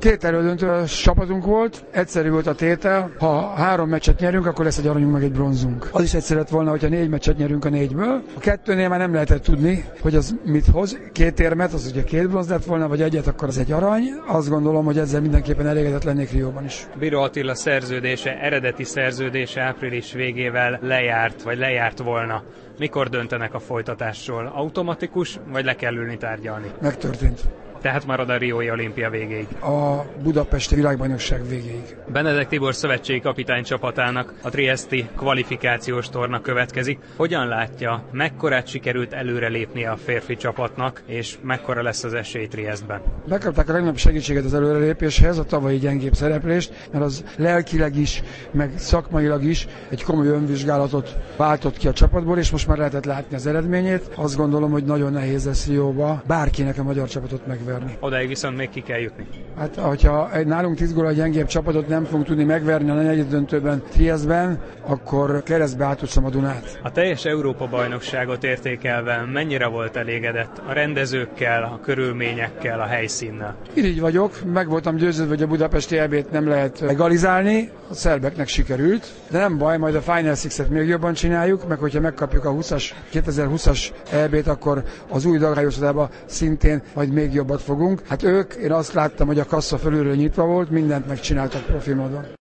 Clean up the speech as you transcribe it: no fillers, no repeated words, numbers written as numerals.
Két elődöntős csapatunk volt, egyszerű volt a tétel, ha 3 meccset nyerünk, akkor lesz egy aranyunk meg egy bronzunk. Az is egyszerű lett volna, hogyha 4 meccset nyerünk a 4-ből. A 2-nél már nem lehetett tudni, hogy az mit hoz. 2 érmet, az ugye 2 bronz lett volna, vagy egyet, akkor az egy arany. Azt gondolom, hogy ezzel mindenképpen elégedett lennék Rióban is. Biro Attila szerződése, eredeti szerződése április végével lejárt volna. Mikor döntenek a folytatásról? Automatikus, vagy le kell ülni tárgyalni? Megtörtént. Tehát marad a riói olimpia végéig. A budapesti világbajnokság végéig. Benedek Tibor szövetségi kapitány csapatának a trieszti kvalifikációs torna következik. Hogyan látja, mekkorát sikerült előrelépnie a férfi csapatnak, és mekkora lesz az esély Triesztben? Bekapták a legnagyobb segítséget az előrelépéshez, a tavalyi gyengébb szereplést, mert az lelkileg is, meg szakmailag is egy komoly önvizsgálatot váltott ki a csapatból, és most már lehetett látni az eredményét. Azt gondolom, hogy nagyon nehéz lesz Rióba bárkinek a magyar csapatot megverni. Odáig viszont még ki kell jutni. Hát, hogyha egy nálunk 10 góllal gyengébb csapatot nem fogunk tudni megverni a negyeddöntőben Triesztben, akkor keresztbe átutszom a Dunát. A teljes Európa-bajnokságot értékelve mennyire volt elégedett a rendezőkkel, a körülményekkel, a helyszínnel? Így vagyok, meg voltam győződve, hogy a budapesti EB-t nem lehet legalizálni, a szerbeknek sikerült, de nem baj, majd a Final Six-et még jobban csináljuk, meg hogyha megkapjuk a 2020-as EB-t, akkor az új dagályoszodában szintén majd még jobbat fogunk. Hát én azt láttam, hogy a kassa fölülről nyitva volt, mindent megcsináltak profi módon.